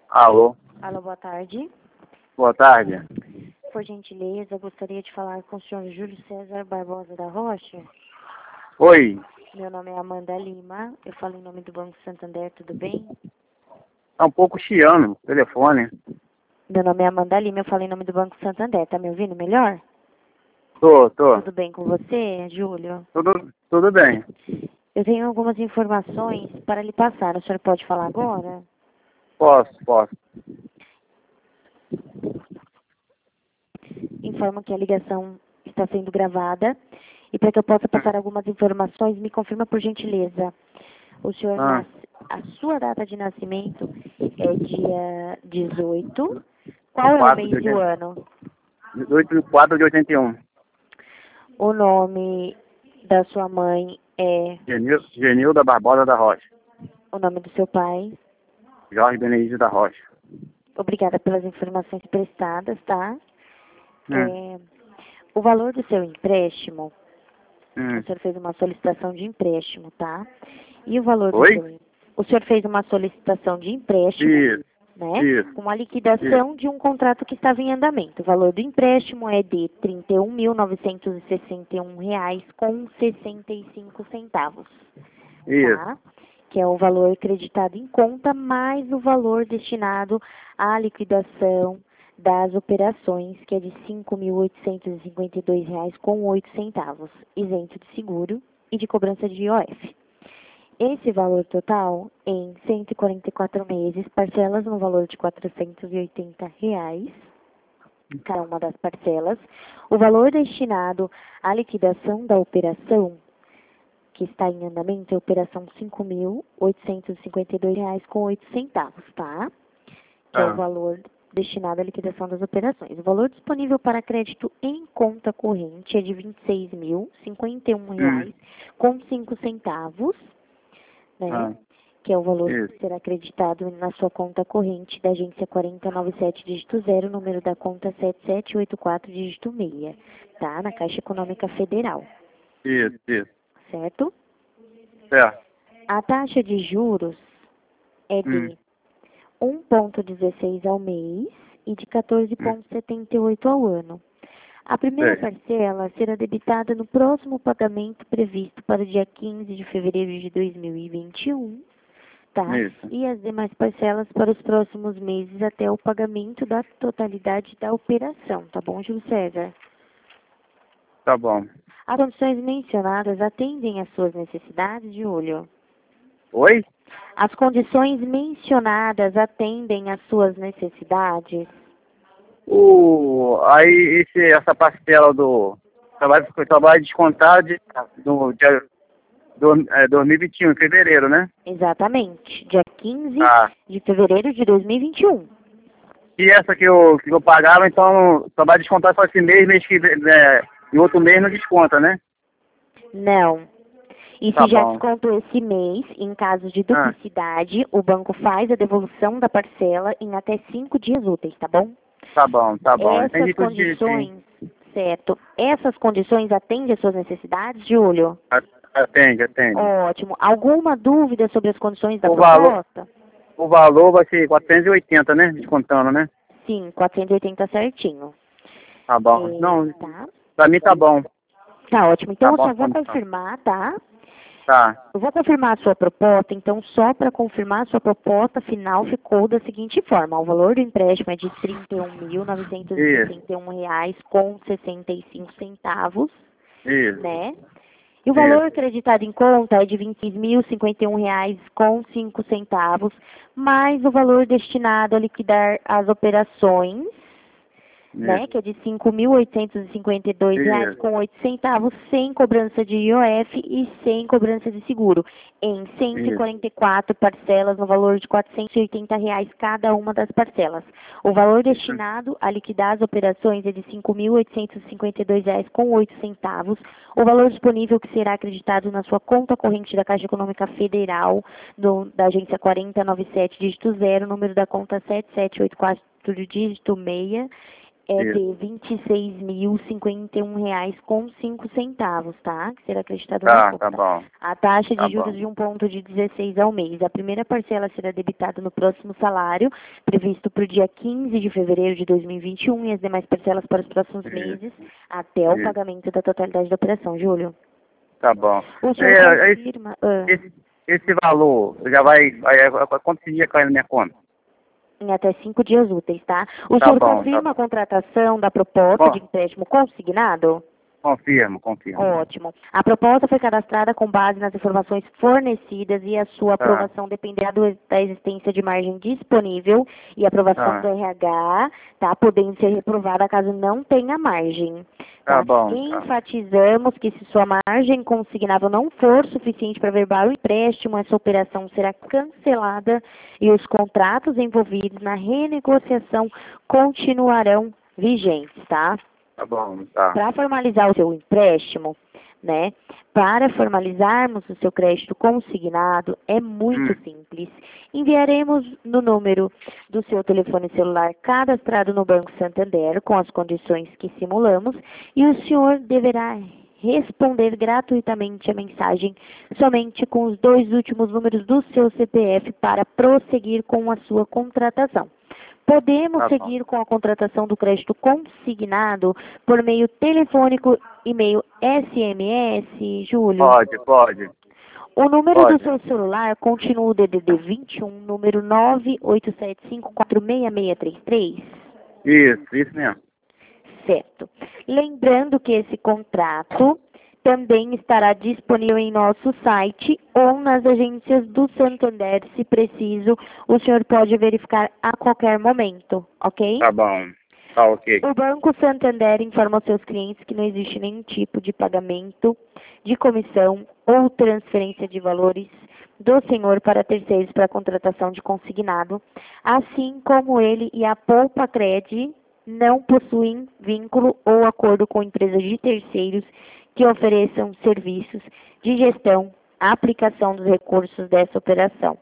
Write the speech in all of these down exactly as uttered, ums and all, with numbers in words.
Alô, Alô, boa tarde. boa tarde. Por gentileza, gostaria de falar com o senhor Júlio César Barbosa da Rocha. Oi, Meu nome é Amanda Lima, eu falo em nome do Banco Santander, tudo bem? tá um pouco chiando o telefone. Meu nome é Amanda Lima, eu falo em nome do Banco Santander, tá me ouvindo melhor? Tô, tô. Tudo bem com você, Júlio? Tudo, tudo bem. Eu tenho algumas informações para lhe passar, o senhor pode falar agora? Posso, posso. Informo que a ligação está sendo gravada e para que eu possa passar algumas informações, me confirma por gentileza. O senhor Ah, nasce, a sua data de nascimento é dia dezoito. Qual é o quatro de mês e o oitenta, ano? dezoito de quatro de oitenta e um. O nome da sua mãe é Genil, Genilda Barbosa da Rocha. o nome do seu pai. Jorge Benedito da Rocha. Obrigada pelas informações prestadas, tá? Hum, É, o valor do seu empréstimo, hum. o senhor fez uma solicitação de empréstimo, tá? E o valor do Oi? seu... O senhor fez uma solicitação de empréstimo, Isso, né? isso, Com a liquidação de um contrato que estava em andamento. O valor do empréstimo é de trinta e um mil novecentos e sessenta e um reais com sessenta e cinco centavos, isso. tá? Que é o valor creditado em conta mais o valor destinado à liquidação das operações, que é de cinco mil oitocentos e cinquenta e dois reais com oito centavos, isento de seguro e de cobrança de I O F. Esse valor total, em cento e quarenta e quatro meses, parcelas no valor de quatrocentos e oitenta reais, cada uma das parcelas. O valor destinado à liquidação da operação, que está em andamento, é a operação cinco mil oitocentos e cinquenta e dois reais com oito centavos, tá? Que é o Ah, valor destinado à liquidação das operações. O valor disponível para crédito em conta corrente é de vinte e seis mil cinquenta e um reais com cinco centavos, né? ah, Que é o valor isso, que será acreditado na sua conta corrente da agência quatro nove sete, dígito zero, número da conta sete sete oito quatro, dígito seis, tá? Na Caixa Econômica Federal, isso, isso. certo? Certo. A taxa de juros é Hum, de um vírgula dezesseis ao mês e de quatorze hum. vírgula setenta e oito ao ano. A primeira Sei. parcela será debitada no próximo pagamento previsto para o dia quinze de fevereiro de dois mil e vinte e um, tá? Isso. E as demais parcelas para os próximos meses até o pagamento da totalidade da operação, tá bom, Júlio César? Tá bom. As condições mencionadas atendem às suas necessidades, Júlio? Oi? As condições mencionadas atendem às suas necessidades? O, aí esse, essa parcela do trabalho, trabalho descontado de, do dia do, é, dois mil e vinte e um, em fevereiro, né? Exatamente, dia quinze Ah. de fevereiro de dois mil e vinte e um. E essa que eu, que eu pagava, então só vai descontar só esse mês, mês que é, e outro mês não desconta, né? Não. E Tá se já bom. descontou esse mês, em caso de Ah, duplicidade, o banco faz a devolução da parcela em até cinco dias úteis, tá bom? tá bom, tá bom. Essas Entendi tudo direitinho. condições, certo? Essas condições atendem às suas necessidades, Júlio? A- Atende, atende. Ótimo. Alguma dúvida sobre as condições da O valor, proposta? o valor vai ser quatrocentos e oitenta, né? Descontando, né? Sim, quatrocentos e oitenta certinho. Tá bom. Não, É, tá? pra mim tá bom. Tá ótimo. Então Tá eu bom só a vou condição. confirmar, tá? Tá. Eu vou confirmar a sua proposta, então só para confirmar a sua proposta final ficou da seguinte forma: o valor do empréstimo é de trinta e um mil novecentos e Isso, sessenta e um reais com sessenta e cinco centavos, isso, né? E o valor isso, acreditado em conta é de vinte e seis mil cinquenta e um reais com cinco centavos, mais o valor destinado a liquidar as operações, né, isso, que é de cinco mil oitocentos e cinquenta e dois reais isso, com oito centavos, sem cobrança de I O F e sem cobrança de seguro, em cento e isso. quarenta e quatro parcelas no valor de quatrocentos e oitenta reais cada uma das parcelas. O valor destinado a liquidar as operações é de cinco mil oitocentos e cinquenta e dois reais com oito centavos. O valor disponível que será acreditado na sua conta corrente da Caixa Econômica Federal, do, da agência quatro nove sete, dígito zero, número da conta sete sete oito quatro, dígito seis, é Isso. de vinte e seis mil e cinquenta e um reais com cinco centavos, tá? Que será acreditado na Tá, conta. tá bom. A taxa Tá de juros bom. de um ponto de dezesseis ao mês. A primeira parcela será debitada no próximo salário, previsto para o dia quinze de fevereiro de dois mil e vinte e um, e as demais parcelas para os próximos Isso. meses, até o Isso. pagamento da totalidade da operação, Júlio. Tá bom. O senhor É, esse, confirma... ah, esse, esse valor já vai, vai. Quantos dias cai na minha conta? em até cinco dias úteis, tá? O Tá senhor bom, tá confirma bom. a contratação da proposta de Con- empréstimo consignado? Confirmo, confirmo. Ótimo. A proposta foi cadastrada com base nas informações fornecidas e a sua Tá, aprovação dependerá do- da existência de margem disponível e aprovação tá. do R H, tá? Podendo ser reprovada caso não tenha margem. Tá Tá? bom, tá. Enfatizamos que se sua margem consignável não for suficiente para verbar o empréstimo, essa operação será cancelada e os contratos envolvidos na renegociação continuarão vigentes, tá? Tá bom, tá. Para formalizar o seu empréstimo, né? Para formalizarmos o seu crédito consignado, é muito Hum, simples. Enviaremos no número do seu telefone celular cadastrado no Banco Santander, com as condições que simulamos, e o senhor deverá responder gratuitamente a mensagem somente com os dois últimos números do seu C P F para prosseguir com a sua contratação. Podemos tá bom. seguir com a contratação do crédito consignado por meio telefônico, e-mail, S M S, Júlio? Pode, pode, O número pode. do seu celular continua o D D D vinte e um, número nove oito sete cinco quatro seis seis três três? Isso, isso mesmo. Certo. Lembrando que esse contrato também estará disponível em nosso site ou nas agências do Santander, se preciso, o senhor pode verificar a qualquer momento, ok? Tá bom. Tá ok. O Banco Santander informa aos seus clientes que não existe nenhum tipo de pagamento de comissão ou transferência de valores do senhor para terceiros para a contratação de consignado, assim como ele e a Poupa Cred não possuem vínculo ou acordo com empresas de terceiros que ofereçam serviços de gestão, aplicação dos recursos dessa operação.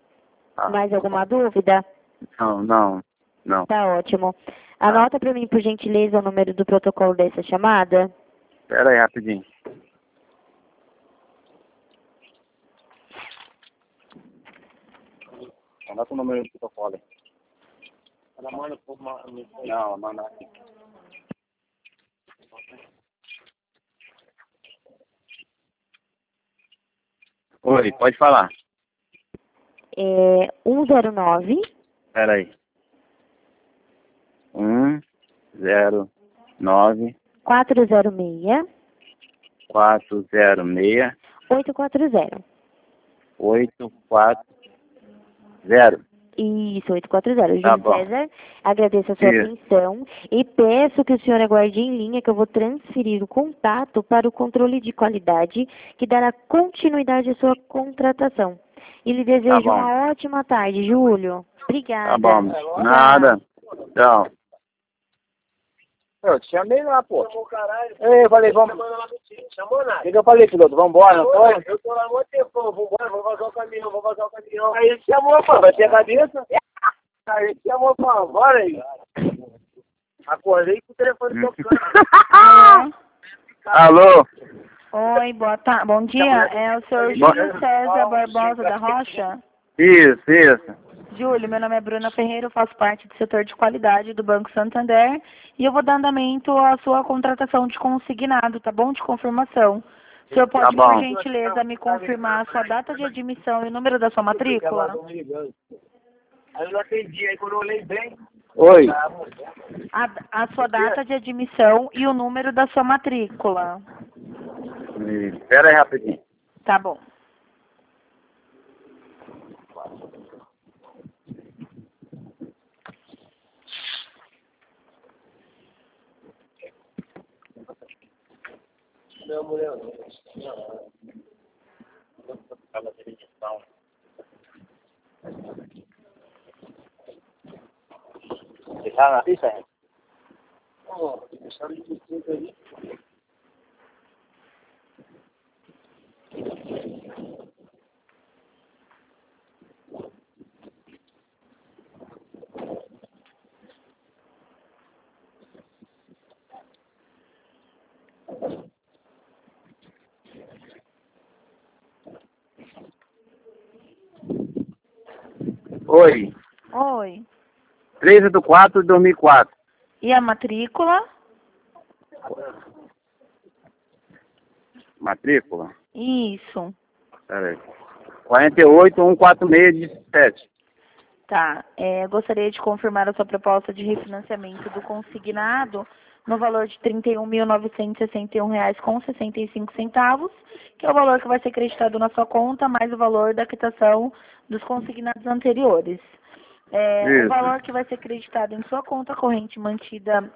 Tá. Mais alguma dúvida? Não, não, não. Tá ótimo. Anota para mim, por gentileza, o número do protocolo dessa chamada. Espera aí, rapidinho. Anota o número do protocolo aí. Ela manda por uma... Não, manda aqui. Oi, pode falar. É um zero nove, Espera aí. Um, zero, nove, quatro zero seis, quatro, zero, seis, oito quatro zero. oito, quatro, zero. Isso, oito quatro zero. Tá Júlio bom. César, agradeço a sua Isso. atenção e peço que o senhor aguarde em linha que eu vou transferir o contato para o controle de qualidade que dará continuidade à sua contratação. E lhe desejo bom. uma ótima tarde, Júlio. Obrigada. Tá bom. Nada. Tchau. Eu te chamei lá, pô. Chamou caralho. Eu falei, vamos. Chamou nada. O que, que eu falei, piloto? Vambora, não foi? Eu tô lá há muito tempo, vambora, vou vazar o caminhão, vou vazar o caminhão. Aí ele chamou, pô, vai ter a cabeça. Aí ele chamou, pô, bora aí. Acordei com o telefone tocando. Alô? Oi, boa tarde. Bom dia. É o senhor Júlio César Barbosa da Rocha? Isso, isso. Júlio, meu nome é Bruna Ferreira, eu faço parte do setor de qualidade do Banco Santander e eu vou dar andamento à sua contratação de consignado, tá bom? De confirmação. O senhor pode, Tá bom. por gentileza, me confirmar a sua data de admissão e o número da sua matrícula? Aí eu não atendi, aí quando eu olhei bem... Oi. A, a sua data de admissão e o número da sua matrícula. Espera aí rapidinho. Tá bom. Meu mulher, deixaram na pista? Oh, deixaram de tudo aí. Oi. Oi. treze de quatro de dois mil e quatro. E a matrícula? Matrícula? Isso. Peraí. quarenta e oito, cento e quarenta e seis, dezessete. Tá. É, gostaria de confirmar a sua proposta de refinanciamento do consignado no valor de trinta e um mil novecentos e sessenta e um reais com sessenta e cinco centavos, que é o valor que vai ser acreditado na sua conta, mais o valor da quitação dos consignados anteriores. É, o valor que vai ser acreditado em sua conta corrente mantida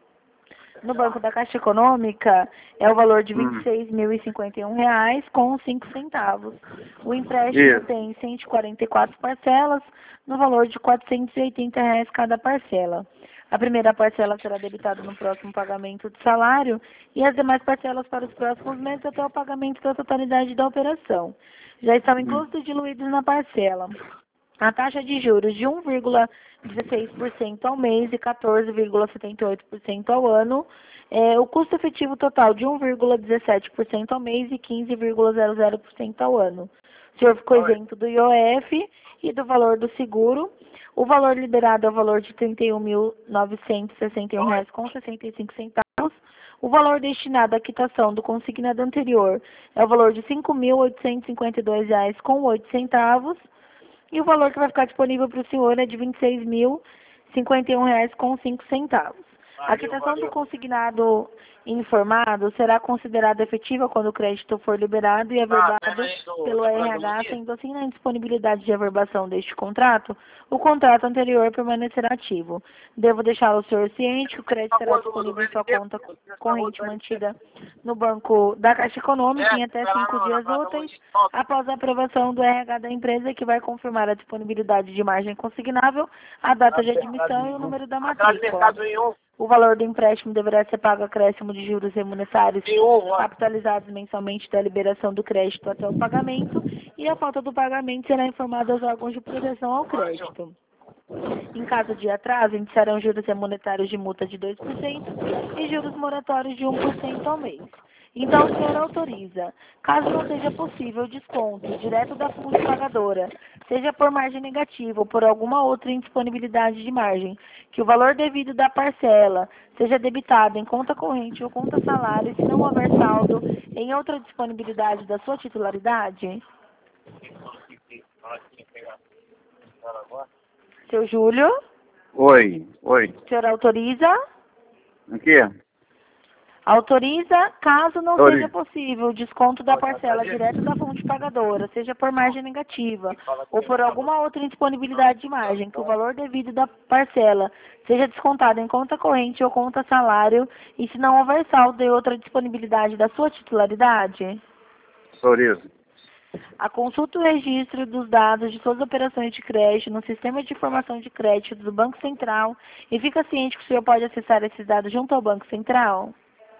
no Banco da Caixa Econômica é o valor de vinte e seis mil e cinquenta e um reais com cinco centavos. O empréstimo Isso. tem cento e quarenta e quatro parcelas no valor de quatrocentos e oitenta reais cada parcela. A primeira parcela será debitada no próximo pagamento do salário e as demais parcelas para os próximos meses até o pagamento da totalidade da operação. Já estão inclusos e diluídos na parcela a taxa de juros de um vírgula dezesseis por cento ao mês e quatorze vírgula setenta e oito por cento ao ano, é, o custo efetivo total de um vírgula dezessete por cento ao mês e quinze vírgula zero zero por cento ao ano. O senhor ficou isento do I O F e do valor do seguro. O valor liberado é o valor de trinta e um mil novecentos e sessenta e um reais com sessenta e cinco centavos. O valor destinado à quitação do consignado anterior é o valor de cinco mil oitocentos e cinquenta e dois reais com oito centavos. E o valor que vai ficar disponível para o senhor é de vinte e seis mil e cinquenta e um reais com cinco centavos. A quitação do consignado informado será considerada efetiva quando o crédito for liberado e averbado pelo R H, sendo assim na indisponibilidade de averbação deste contrato, o contrato anterior permanecerá ativo. Devo deixar o senhor ciente que o crédito será disponível em sua conta corrente mantida no Banco da Caixa Econômica em até cinco dias úteis, após a aprovação do R H da empresa, que vai confirmar a disponibilidade de margem consignável, a data de admissão e o número da matrícula. O valor do empréstimo deverá ser pago acréscimo de juros remuneratórios capitalizados mensalmente da liberação do crédito até o pagamento, e a falta do pagamento será informada aos órgãos de proteção ao crédito. Em caso de atraso, iniciarão juros remuneratórios de multa de dois por cento e juros moratórios de um por cento ao mês. Então, o senhor autoriza, caso não seja possível desconto direto da fonte pagadora, seja por margem negativa ou por alguma outra indisponibilidade de margem, que o valor devido da parcela seja debitado em conta corrente ou conta salário, se não houver saldo em outra disponibilidade da sua titularidade? Seu Júlio? Oi, oi. O senhor autoriza? O quê? Autoriza, caso não Autoriza. seja possível o desconto da parcela direto da fonte pagadora, seja por margem negativa ou por alguma outra indisponibilidade de margem, que o valor devido da parcela seja descontado em conta corrente ou conta salário, e se não houver saldo em outra disponibilidade da sua titularidade? Autoriza. A consulta e o registro dos dados de suas operações de crédito no sistema de informação de crédito do Banco Central, e fica ciente que o senhor pode acessar esses dados junto ao Banco Central?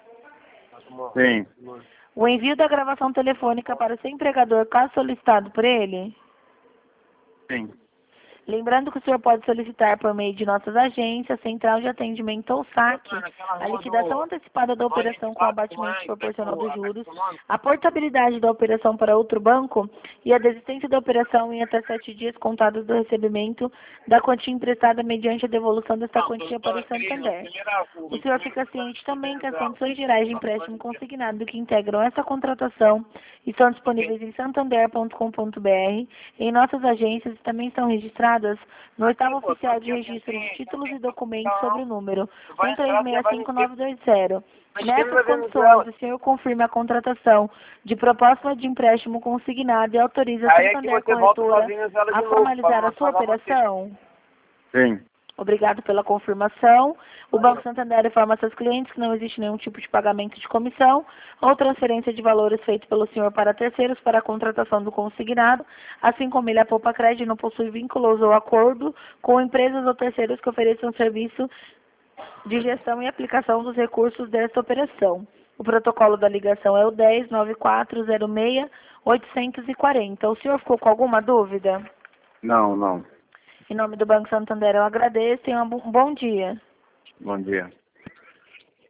Sim. O envio da gravação telefônica para o seu empregador, caso solicitado por ele? Sim. Lembrando que o senhor pode solicitar por meio de nossas agências, Central de Atendimento ou SAC, a liquidação antecipada da operação com abatimento proporcional dos juros, a portabilidade da operação para outro banco e a desistência da operação em até sete dias contados do recebimento da quantia emprestada mediante a devolução desta quantia para o Santander. O senhor fica ciente também que as condições gerais de empréstimo consignado que integram essa contratação estão disponíveis em santander ponto com ponto br, em nossas agências, e também estão registradas no oitavo oficial de registro de títulos e documentos sobre o número um três seis cinco nove dois zero. Nessas condições, o senhor confirma a contratação de proposta de empréstimo consignado e autoriza a Santander Corretora a formalizar a sua operação? Sim. Obrigado pela confirmação. O Banco Santander informa a seus clientes que não existe nenhum tipo de pagamento de comissão ou transferência de valores feito pelo senhor para terceiros para a contratação do consignado, assim como ele, a Poupa Crédito, não possui vínculos ou acordo com empresas ou terceiros que ofereçam serviço de gestão e aplicação dos recursos desta operação. O protocolo da ligação é o dez nove quatro zero seis oito quatro zero. O senhor ficou com alguma dúvida? Não, não. Em nome do Banco Santander, eu agradeço e um bom dia. Bom dia.